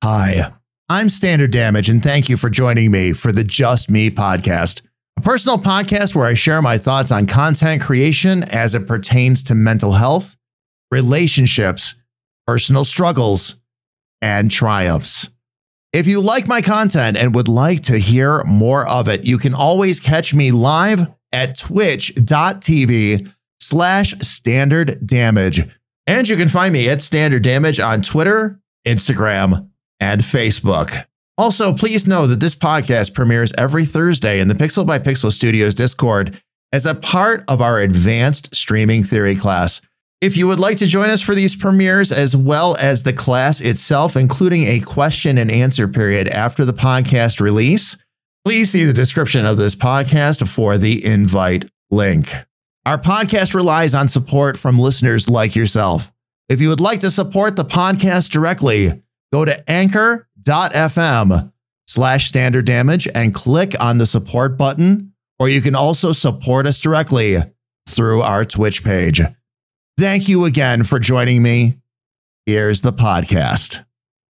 Hi, I'm Standard Damage, and thank you for joining me for the Just Me podcast, a personal podcast where I share my thoughts on content creation as it pertains to mental health, relationships, personal struggles, and triumphs. If you like my content and would like to hear more of it, you can always catch me live at twitch.tv/Standard Damage. And you can find me at Standard Damage on Twitter, Instagram, and Facebook. Also, please know that this podcast premieres every Thursday in the Pixel by Pixel Studios Discord as a part of our advanced streaming theory class. If you would like to join us for these premieres, as well as the class itself, including a question and answer period after the podcast release, please see the description of this podcast for the invite link. Our podcast relies on support from listeners like yourself. If you would like to support the podcast directly, go to anchor.fm/Standard Damage and click on the support button, or you can also support us directly through our Twitch page. Thank you again for joining me. Here's the podcast.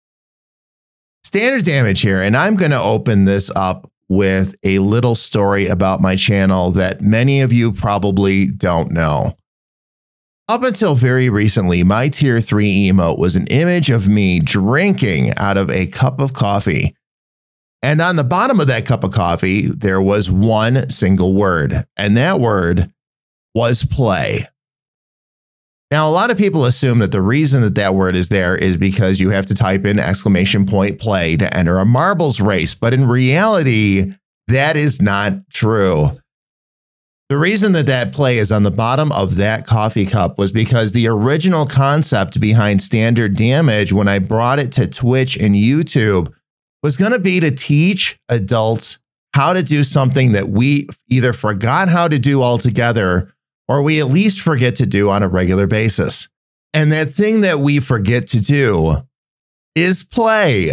Standard Damage here, and I'm going to open this up with a little story about my channel that many of you probably don't know. Up until very recently, my tier 3 emote was an image of me drinking out of a cup of coffee. And on the bottom of that cup of coffee, there was one single word, and that word was play. Now, a lot of people assume that the reason that that word is there is because you have to type in !play to enter a marbles race. But in reality, that is not true. The reason that that play is on the bottom of that coffee cup was because the original concept behind Standard Damage, when I brought it to Twitch and YouTube, was going to be to teach adults how to do something that we either forgot how to do altogether, or we at least forget to do on a regular basis. And that thing that we forget to do is play.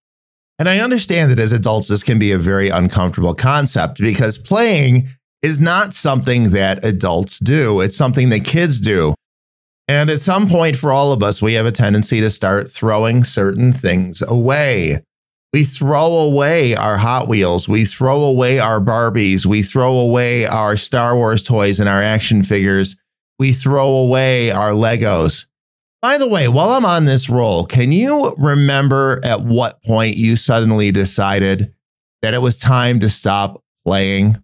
And I understand that as adults, this can be a very uncomfortable concept because playing is not something that adults do. It's something that kids do. And at some point for all of us, we have a tendency to start throwing certain things away. We throw away our Hot Wheels. We throw away our Barbies. We throw away our Star Wars toys and our action figures. We throw away our Legos. By the way, while I'm on this roll, can you remember at what point you suddenly decided that it was time to stop playing?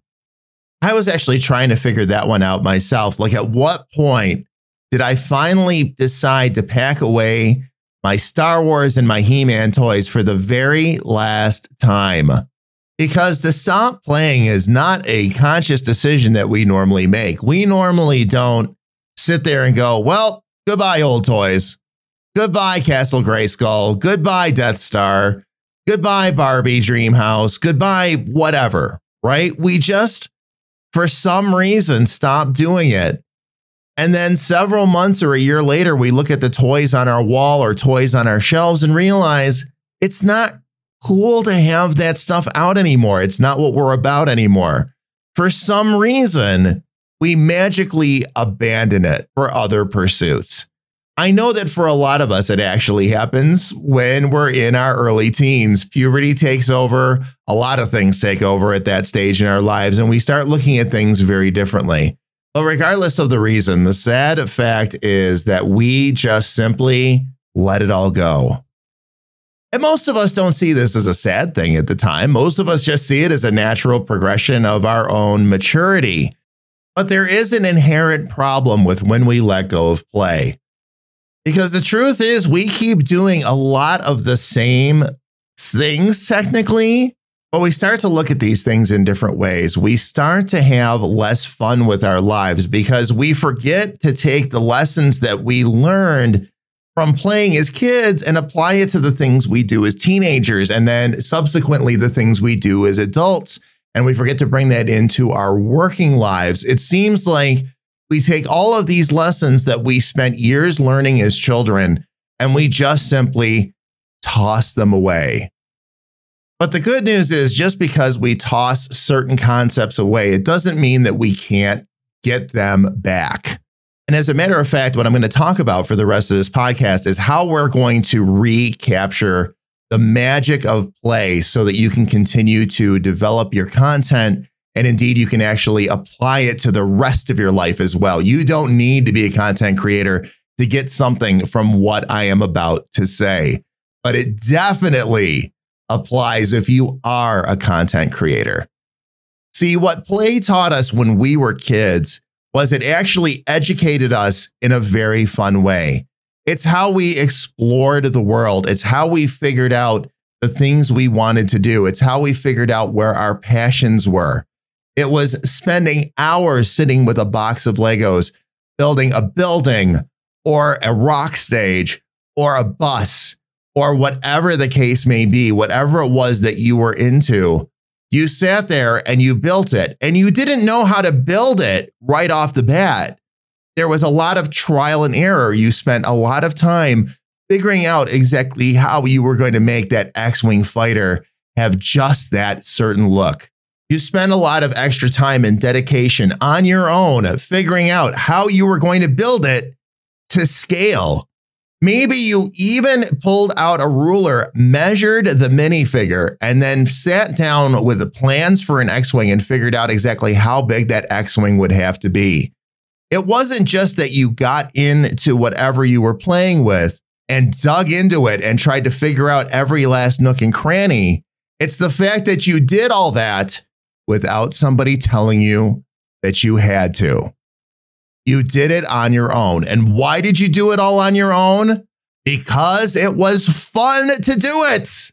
I was actually trying to figure that one out myself. Like, at what point did I finally decide to pack away my Star Wars and my He-Man toys for the very last time? Because to stop playing is not a conscious decision that we normally make. We normally don't sit there and go, well, goodbye, old toys. Goodbye, Castle Grayskull. Goodbye, Death Star. Goodbye, Barbie Dreamhouse. Goodbye, whatever, right? We just, for some reason, stop doing it. And then several months or a year later, we look at the toys on our wall or toys on our shelves and realize it's not cool to have that stuff out anymore. It's not what we're about anymore. For some reason, we magically abandon it for other pursuits. I know that for a lot of us, it actually happens when we're in our early teens. Puberty takes over. A lot of things take over at that stage in our lives, and we start looking at things very differently. But regardless of the reason, the sad fact is that we just simply let it all go. And most of us don't see this as a sad thing at the time. Most of us just see it as a natural progression of our own maturity. But there is an inherent problem with when we let go of play. Because the truth is, we keep doing a lot of the same things technically, but we start to look at these things in different ways. We start to have less fun with our lives because we forget to take the lessons that we learned from playing as kids and apply it to the things we do as teenagers, and then subsequently the things we do as adults. And we forget to bring that into our working lives. It seems like we take all of these lessons that we spent years learning as children, and we just simply toss them away. But the good news is, just because we toss certain concepts away, it doesn't mean that we can't get them back. And as a matter of fact, what I'm going to talk about for the rest of this podcast is how we're going to recapture the magic of play so that you can continue to develop your content. And indeed, you can actually apply it to the rest of your life as well. You don't need to be a content creator to get something from what I am about to say, but it definitely applies if you are a content creator. See, what play taught us when we were kids was it actually educated us in a very fun way. It's how we explored the world. It's how we figured out the things we wanted to do. It's how we figured out where our passions were. It was spending hours sitting with a box of Legos, building a building or a rock stage or a bus or whatever the case may be, whatever it was that you were into. You sat there and you built it, and you didn't know how to build it right off the bat. There was a lot of trial and error. You spent a lot of time figuring out exactly how you were going to make that X-Wing fighter have just that certain look. You spent a lot of extra time and dedication on your own figuring out how you were going to build it to scale. Maybe you even pulled out a ruler, measured the minifigure, and then sat down with the plans for an X-Wing and figured out exactly how big that X-Wing would have to be. It wasn't just that you got into whatever you were playing with and dug into it and tried to figure out every last nook and cranny. It's the fact that you did all that without somebody telling you that you had to. You did it on your own. And why did you do it all on your own? Because it was fun to do it.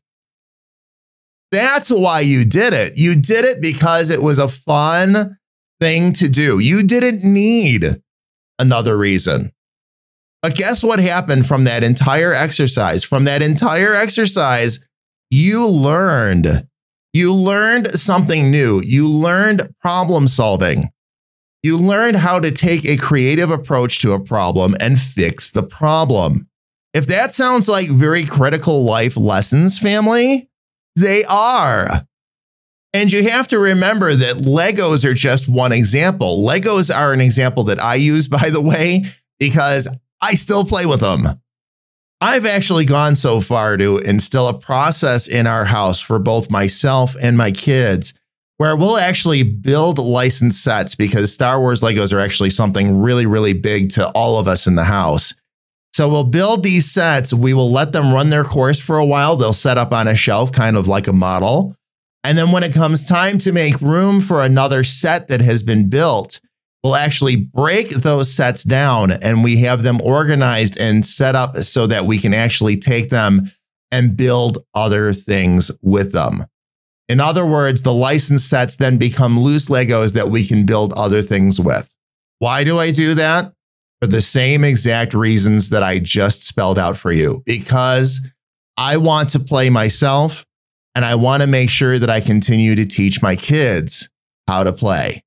That's why you did it. You did it because it was a fun thing to do. You didn't need another reason. But guess what happened from that entire exercise? From that entire exercise, you learned. You learned something new. You learned problem solving. You learned how to take a creative approach to a problem and fix the problem. If that sounds like very critical life lessons, family, they are. And you have to remember that Legos are just one example. Legos are an example that I use, by the way, because I still play with them. I've actually gone so far to instill a process in our house for both myself and my kids where we'll actually build licensed sets, because Star Wars Legos are actually something really, really big to all of us in the house. So we'll build these sets. We will let them run their course for a while. They'll set up on a shelf, kind of like a model. And then when it comes time to make room for another set that has been built, we'll actually break those sets down and we have them organized and set up so that we can actually take them and build other things with them. In other words, the licensed sets then become loose Legos that we can build other things with. Why do I do that? For the same exact reasons that I just spelled out for you. Because I want to play myself and I want to make sure that I continue to teach my kids how to play.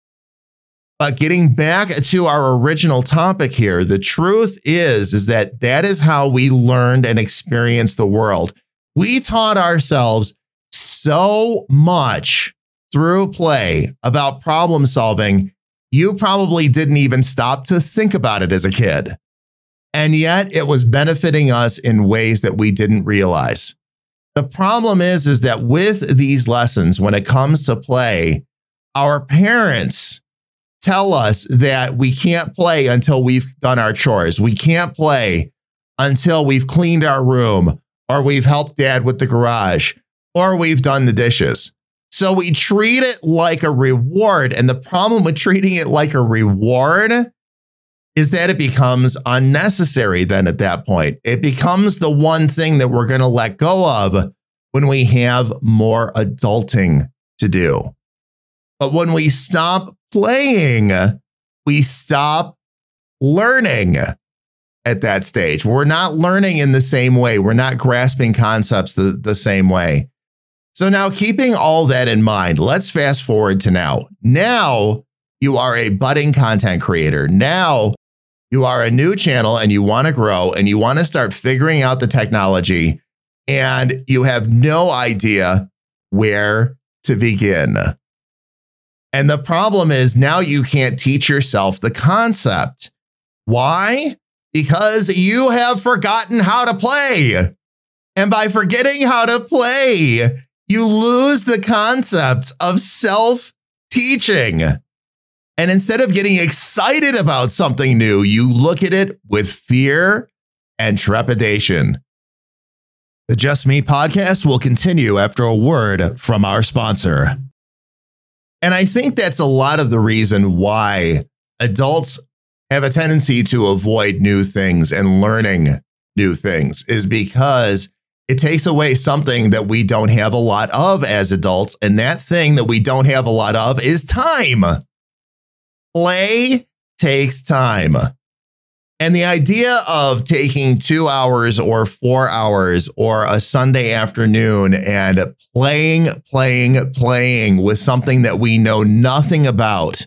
But getting back to our original topic here, the truth is that is how we learned and experienced the world. We taught ourselves so much through play about problem solving, you probably didn't even stop to think about it as a kid. And yet it was benefiting us in ways that we didn't realize. The problem is that with these lessons, when it comes to play, our parents tell us that we can't play until we've done our chores. We can't play until we've cleaned our room, or we've helped dad with the garage, or we've done the dishes. So we treat it like a reward. And the problem with treating it like a reward is that it becomes unnecessary then at that point. It becomes the one thing that we're going to let go of when we have more adulting to do. But when we stop playing, we stop learning at that stage. We're not learning in the same way. We're not grasping concepts the same way. So now, keeping all that in mind, let's fast forward to now. Now you are a budding content creator. Now you are a new channel and you want to grow and you want to start figuring out the technology and you have no idea where to begin. And the problem is now you can't teach yourself the concept. Why? Because you have forgotten how to play. And by forgetting how to play, you lose the concept of self-teaching. And instead of getting excited about something new, you look at it with fear and trepidation. The Just Me podcast will continue after a word from our sponsor. And I think that's a lot of the reason why adults have a tendency to avoid new things and learning new things, is because it takes away something that we don't have a lot of as adults. And that thing that we don't have a lot of is time. Play takes time. And the idea of taking 2 hours or 4 hours or a Sunday afternoon and playing with something that we know nothing about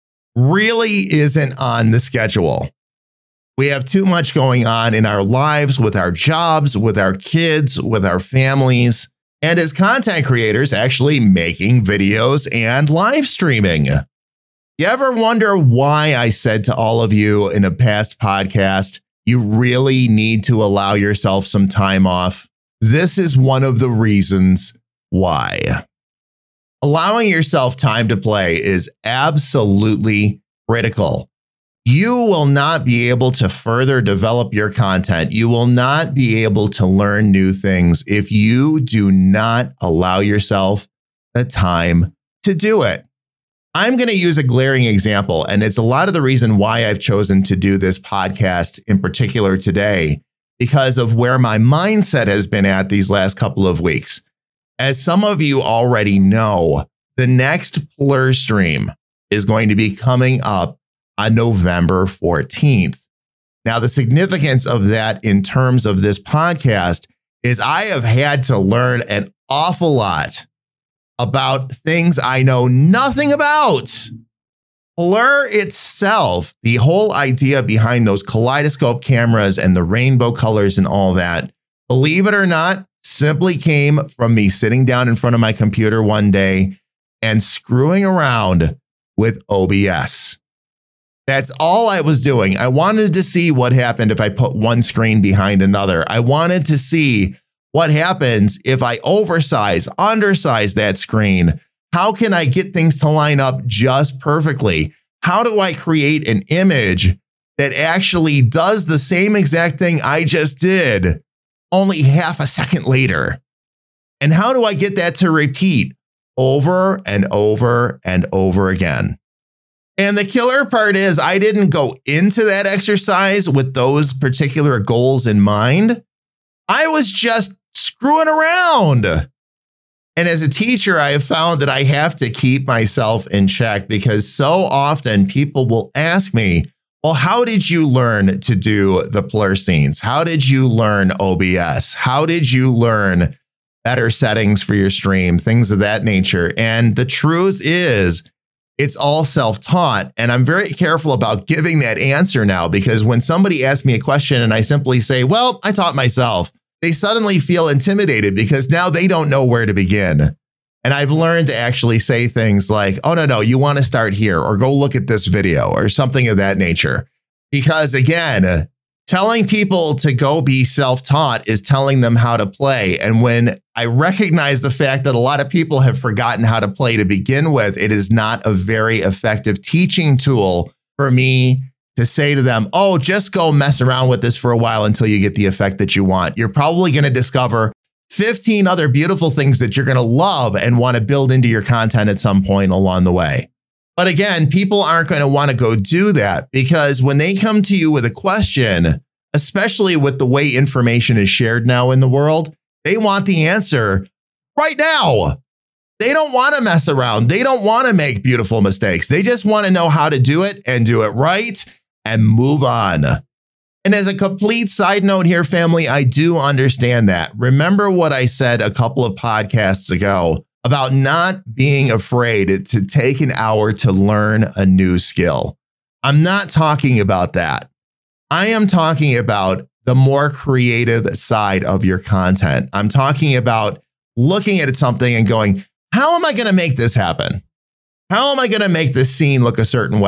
really isn't on the schedule. We have too much going on in our lives, with our jobs, with our kids, with our families, and as content creators, actually making videos and live streaming. You ever wonder why I said to all of you in a past podcast, you really need to allow yourself some time off? This is one of the reasons why. Allowing yourself time to play is absolutely critical. You will not be able to further develop your content. You will not be able to learn new things if you do not allow yourself the time to do it. I'm going to use a glaring example, and it's a lot of the reason why I've chosen to do this podcast in particular today, because of where my mindset has been at these last couple of weeks. As some of you already know, the next Plur stream is going to be coming up on November 14th. Now, the significance of that in terms of this podcast is I have had to learn an awful lot about things I know nothing about. Plur itself, the whole idea behind those kaleidoscope cameras and the rainbow colors and all that, believe it or not, simply came from me sitting down in front of my computer one day and screwing around with OBS. That's all I was doing. I wanted to see what happened if I put one screen behind another. I wanted to see what happens if I undersize that screen. How can I get things to line up just perfectly? How do I create an image that actually does the same exact thing I just did, only half a second later? And how do I get that to repeat over and over and over again? And the killer part is I didn't go into that exercise with those particular goals in mind. I was just screwing around. And as a teacher, I have found that I have to keep myself in check, because so often people will ask me, well, how did you learn to do the Plur scenes? How did you learn OBS? How did you learn better settings for your stream? Things of that nature. And the truth is, it's all self-taught. And I'm very careful about giving that answer now, because when somebody asks me a question and I simply say, well, I taught myself, they suddenly feel intimidated because now they don't know where to begin. And I've learned to actually say things like, oh, no, you want to start here, or go look at this video, or something of that nature. Because again, telling people to go be self-taught is telling them how to play. And when I recognize the fact that a lot of people have forgotten how to play to begin with, it is not a very effective teaching tool for me to say to them, oh, just go mess around with this for a while until you get the effect that you want. You're probably going to discover 15 other beautiful things that you're going to love and want to build into your content at some point along the way. But again, people aren't going to want to go do that, because when they come to you with a question, especially with the way information is shared now in the world, they want the answer right now. They don't want to mess around. They don't want to make beautiful mistakes. They just want to know how to do it and do it right and move on. And as a complete side note here, family, I do understand that. Remember what I said a couple of podcasts ago about not being afraid to take an hour to learn a new skill. I'm not talking about that. I am talking about the more creative side of your content. I'm talking about looking at something and going, how am I going to make this happen? How am I going to make this scene look a certain way?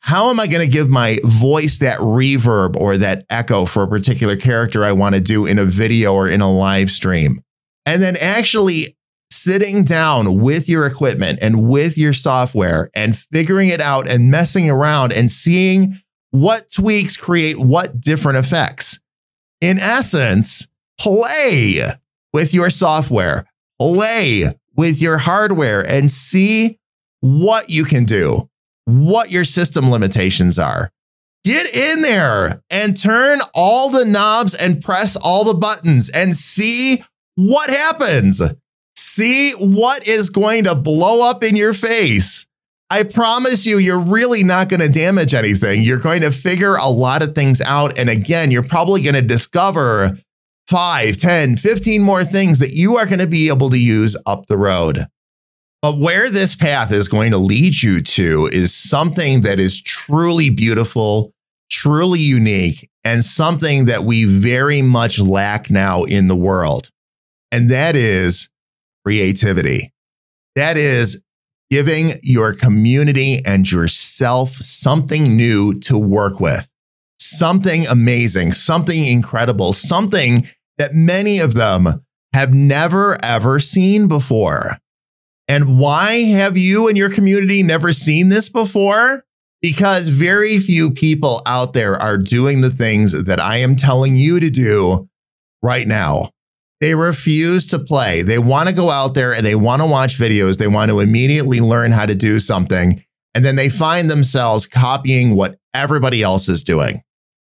How am I going to give my voice that reverb or that echo for a particular character I want to do in a video or in a live stream? And then actually sitting down with your equipment and with your software and figuring it out and messing around and seeing what tweaks create what different effects. In essence, play with your software, play with your hardware and see what you can do, what your system limitations are. Get in there and turn all the knobs and press all the buttons and see what happens. See what is going to blow up in your face. I promise you, you're really not going to damage anything. You're going to figure a lot of things out. And again, you're probably going to discover 5, 10, 15 more things that you are going to be able to use up the road. But where this path is going to lead you to is something that is truly beautiful, truly unique, and something that we very much lack now in the world. And that is creativity. That is giving your community and yourself something new to work with, something amazing, something incredible, something that many of them have never, ever seen before. And why have you and your community never seen this before? Because very few people out there are doing the things that I am telling you to do right now. They refuse to play. They want to go out there and they want to watch videos. They want to immediately learn how to do something. And then they find themselves copying what everybody else is doing.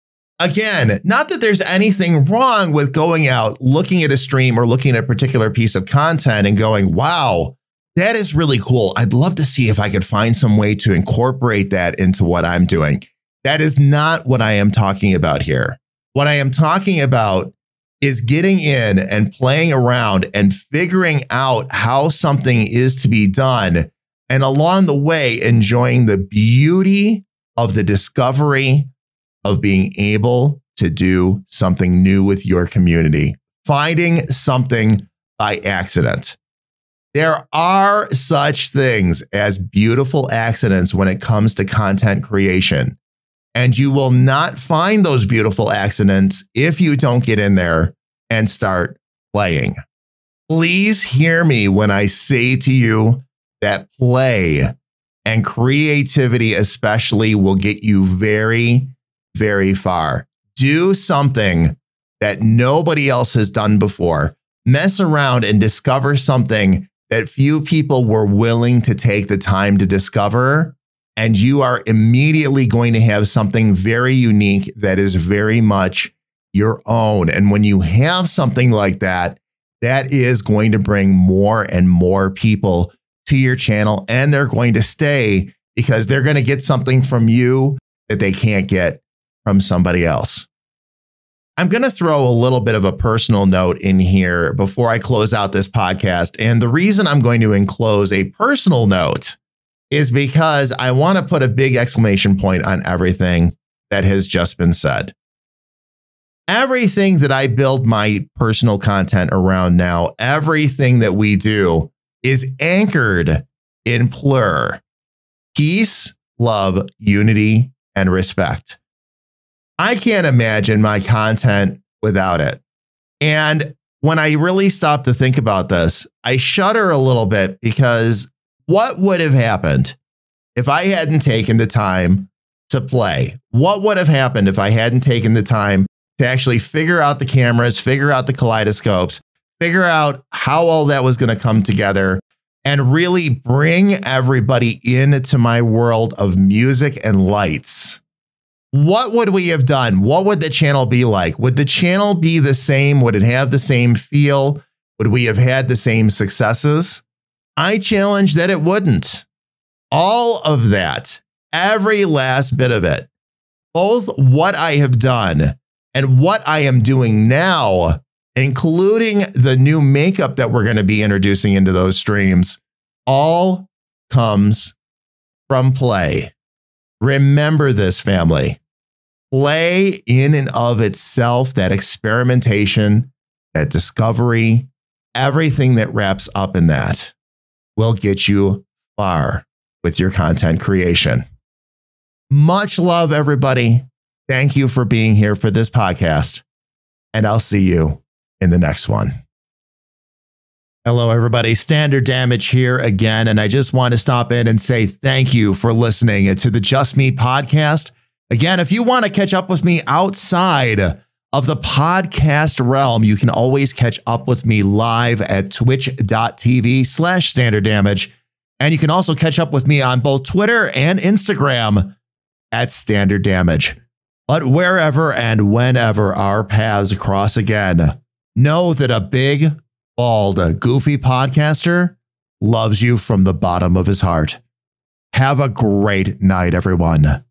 Again, not that there's anything wrong with going out, looking at a stream or looking at a particular piece of content and going, wow, that is really cool. I'd love to see if I could find some way to incorporate that into what I'm doing. That is not what I am talking about here. What I am talking about is getting in and playing around and figuring out how something is to be done. And along the way, enjoying the beauty of the discovery of being able to do something new with your community, finding something by accident. There are such things as beautiful accidents when it comes to content creation. And you will not find those beautiful accidents if you don't get in there and start playing. Please hear me when I say to you that play and creativity especially will get you very, very far. Do something that nobody else has done before. Mess around and discover something that few people were willing to take the time to discover. And you are immediately going to have something very unique that is very much your own. And when you have something like that, that is going to bring more and more people to your channel, and they're going to stay because they're going to get something from you that they can't get from somebody else. I'm going to throw a little bit of a personal note in here before I close out this podcast. And the reason I'm going to enclose a personal note is because I want to put a big exclamation point on everything that has just been said. Everything that I build my personal content around now, everything that we do is anchored in PLUR: peace, love, unity, and respect. I can't imagine my content without it. And when I really stop to think about this, I shudder a little bit because what would have happened if I hadn't taken the time to play? What would have happened if I hadn't taken the time to actually figure out the cameras, figure out the kaleidoscopes, figure out how all that was going to come together, and really bring everybody into my world of music and lights? What would we have done? What would the channel be like? Would the channel be the same? Would it have the same feel? Would we have had the same successes? I challenge that it wouldn't. All of that, every last bit of it, both what I have done and what I am doing now, including the new makeup that we're going to be introducing into those streams, all comes from play. Remember this, family. Play in and of itself, that experimentation, that discovery, everything that wraps up in that will get you far with your content creation. Much love, everybody. Thank you for being here for this podcast, and I'll see you in the next one. Hello, everybody. Standard Damage here again, and I just want to stop in and say thank you for listening to the Just Me podcast. Again, if you want to catch up with me outside of the podcast realm, you can always catch up with me live at twitch.tv/Standard Damage. And you can also catch up with me on both Twitter and Instagram at Standard Damage. But wherever and whenever our paths cross again, know that a big, bald, goofy podcaster loves you from the bottom of his heart. Have a great night, everyone.